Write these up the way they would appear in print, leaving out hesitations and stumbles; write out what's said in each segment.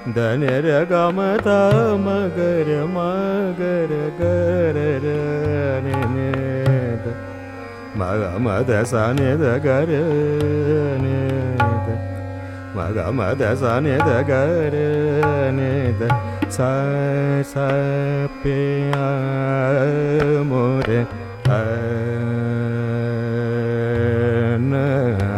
దని ర గమ త మగర మగర గర ర ని ని ద మగ మద సని ద గర ని ద మగ మద సని ద గర ని ద స స పి ఆ మోరే ఆ నా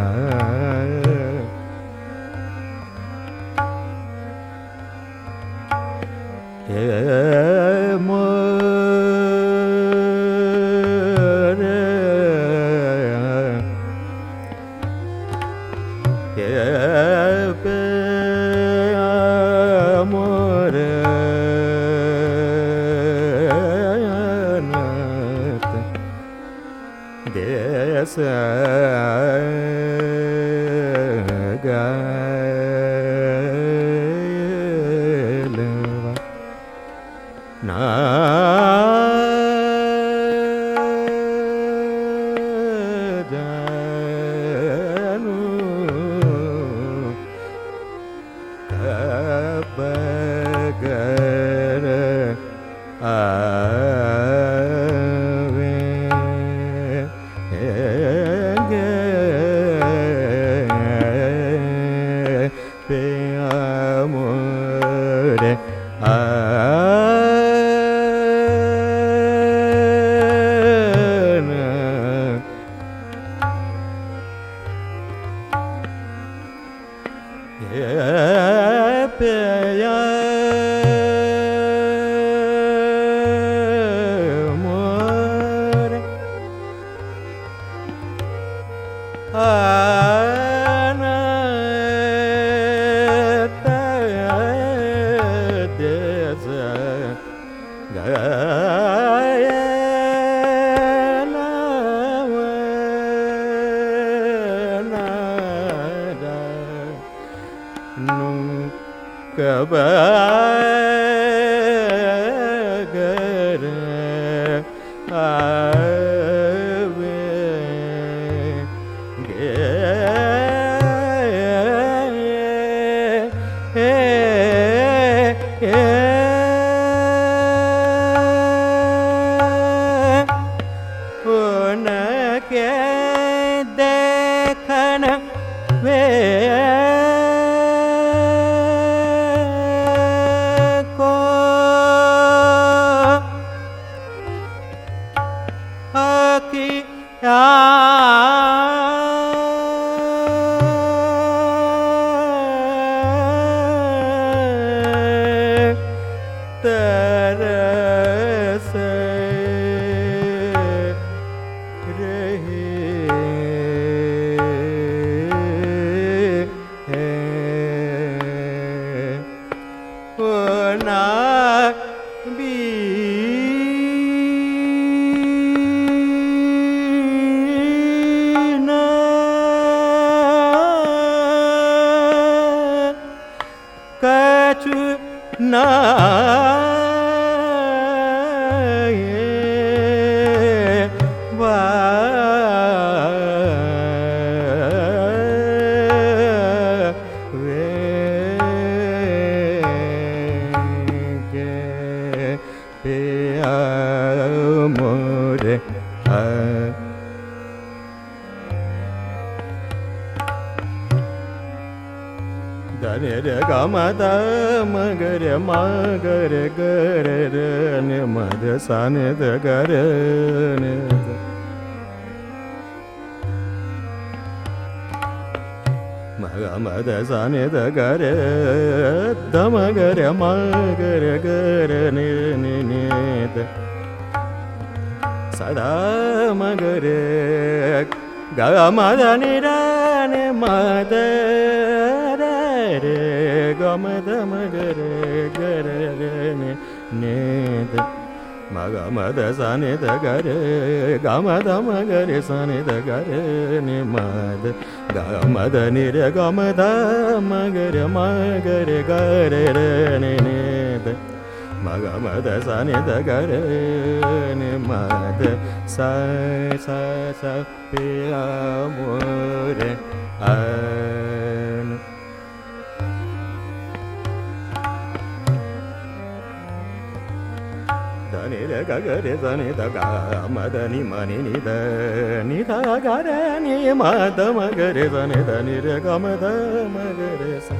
Sani da gare ne da maga mada sani da gare da magare magare gare ne ne ne da sada magare ga mada ni da ne mada re ga mada magare gare ne ne da maga mada sani da gare ga mada magare sani da gare ni mada ga mada ni re ga mada magare magare gare re ni ni da maga mada sani da gare ni mada sa sa sa pi amore an ga ga re sa ni da ga ma da ni ma ni da ga re ni ma da ma ga re sa ni da ni re ga ma da ma ga re sa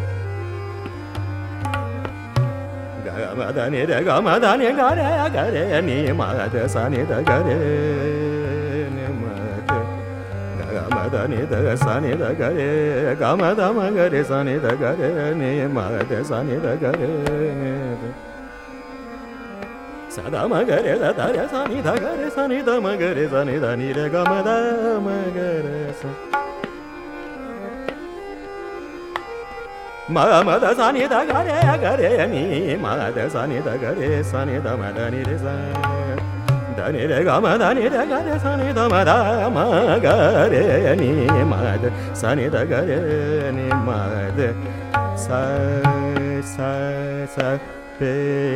ga ma da ni re ga ma da ni ga re ni ma da sa ni da ga re ni ma da ga ma da ni da sa ni da ga re ga ma da ma ga re sa ni da ga re ni ma da sa ni da ga re ni sa da ma ga re da re sa ni da ga re sa ni da ma ga re sa ni da ni re ga ma da ma ga re sa ma ma da sa ni da ga re ni ma da sa ni da ga re sa ni da ma da ni re sa da ni re ga ma da ni re ga re sa ni da ma ga re ni ma da sa ni da ga re ni ma da sa sa sa pe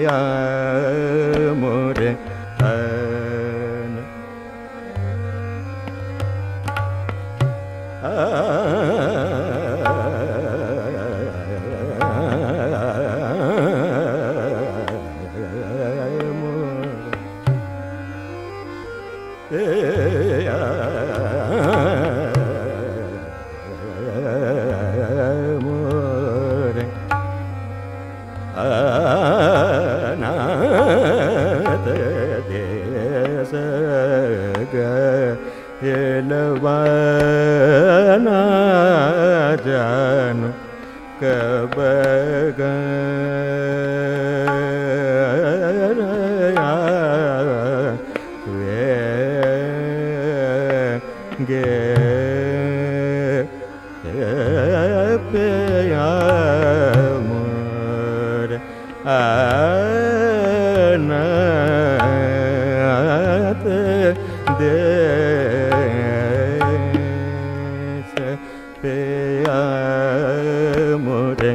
amore janu kabaga ge pe amor anat de pe amore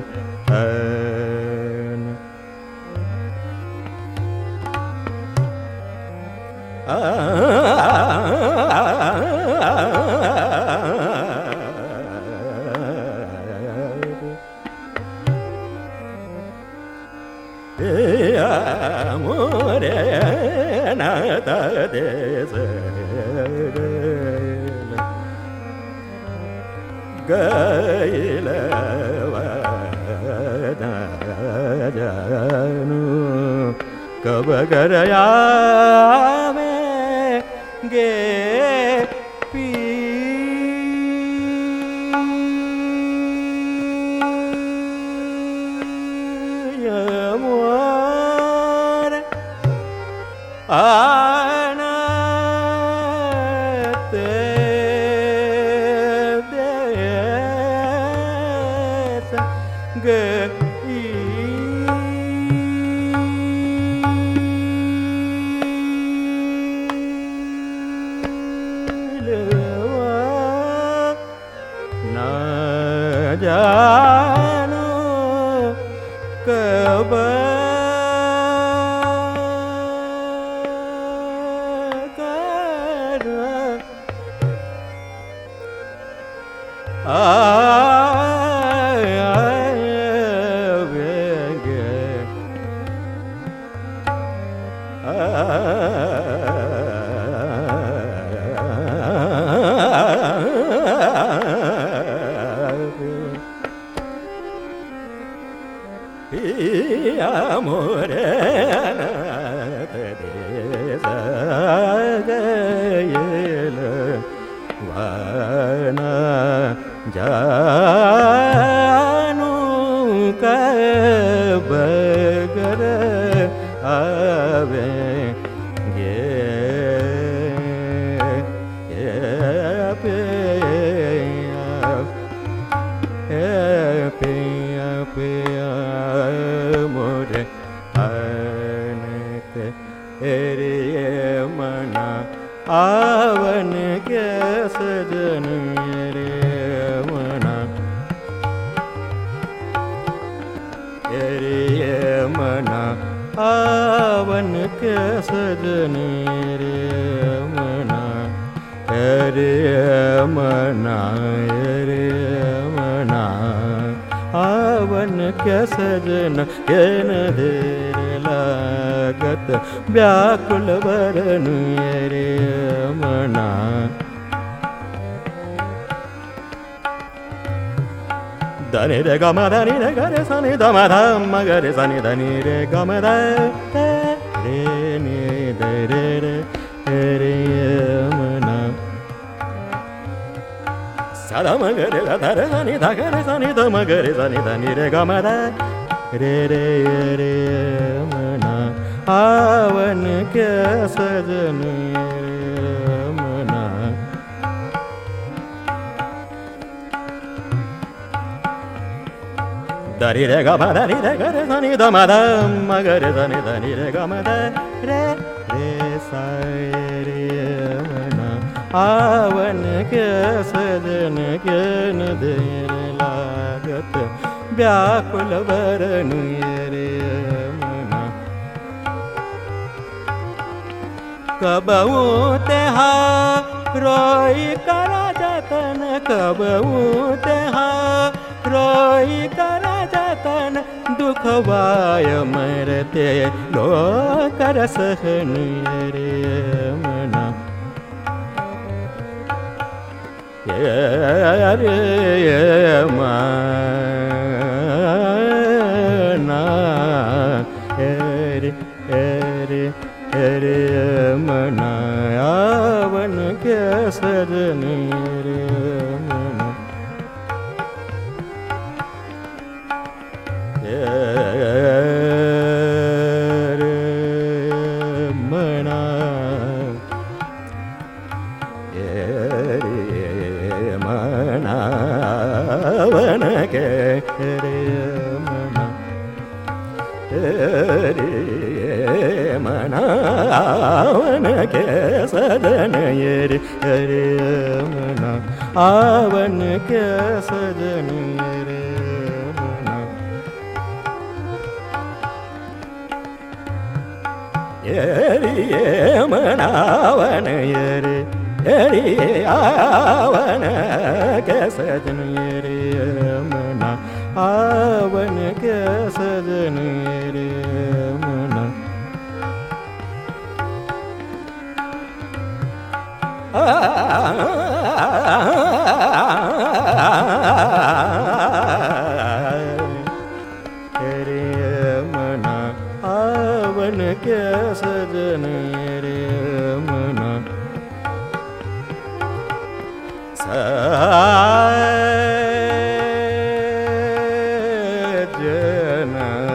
amore nata desa gaila vada janu kabagaraya me ge pi amor anate desa ge janu amore desa gaila vana janu kabagara ave ge pe amore anate ere mana avan ke sajan ere mana आवन के सजने रे मना रे मना रे मना आवन के सजना के न दे लागत व्याकुल वरन रे मना धनि रे ग म धनि रे ग रे सा नि ध म ध म ग रे सा नि ध नि रे ग म ध रे नि ध रे रे रे मना सा ध म ग रे ध रे सा नि ध ग रे सा नि ध म ग रे सा नि ध नि रे ग म ध रे रे रे मना आवन के सजन रे मना धनि रे ग म धनि रे ग रे सा नि ध म ध म ग रे सा नि ध नि रे ग म ध रे रे सा रे मना आवन के सजन के न देर लागत व्याकुल वरन रे मना कबहू तेहा रोई करा जतन कबहू तेहा रोई करा जतन दुखवाय मरते लोकर सहन रे मना रे मना रे रे रे मना आवन के सजन रे मना रे मना रे मना आवन के रे मना रे मना आवन के सजन रे रे मना आवन के सजन रे मना रे मना आवन रे रे आवन के सजन रे मना आवन के सजन रे मना रे मना आवन के सजन रे मना सजन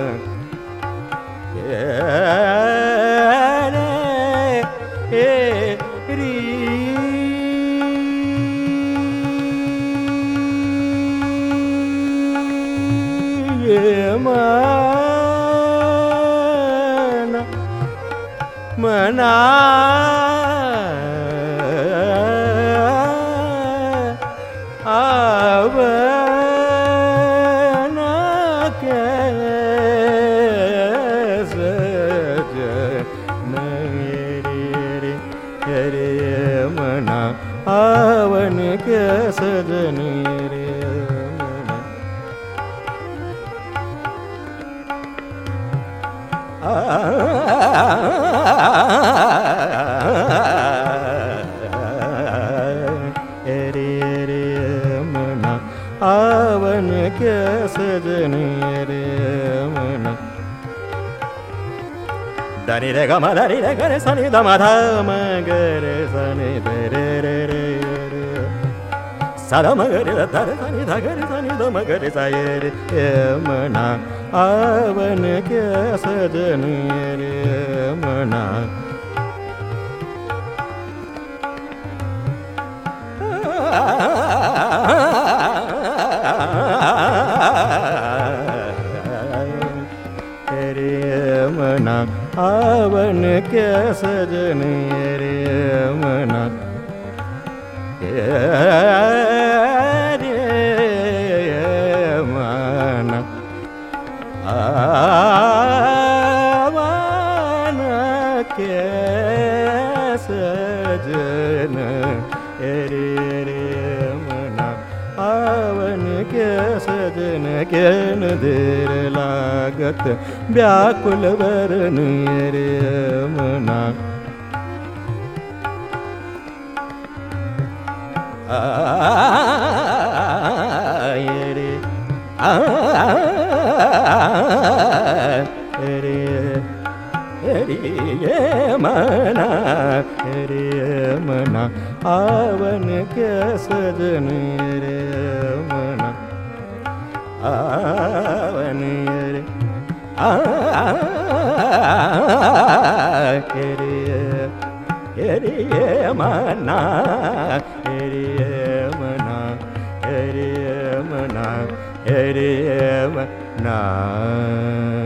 मना आवन के सजन रे रे मना आवन के सजन रे मना रे मना आवन के सजन रे मना धनि रे ग म धनि रे ग रे सा नि ध म ध म ग रे सा नि ध रे रे रे सा ध म ग रे ध रे सा नि ध ग रे सा नि ध म ग रे सा रे मना आवन के सजन रे मना रे मना आवन के सजन रे मना रे मना आवन के सजन रे मना आवन के सजन केन देर लागत व्याकुल वरन रे मना रे रे मना रे मना आवन के सजन रे मना आवन रे रे मना रे मना रे मना रे मना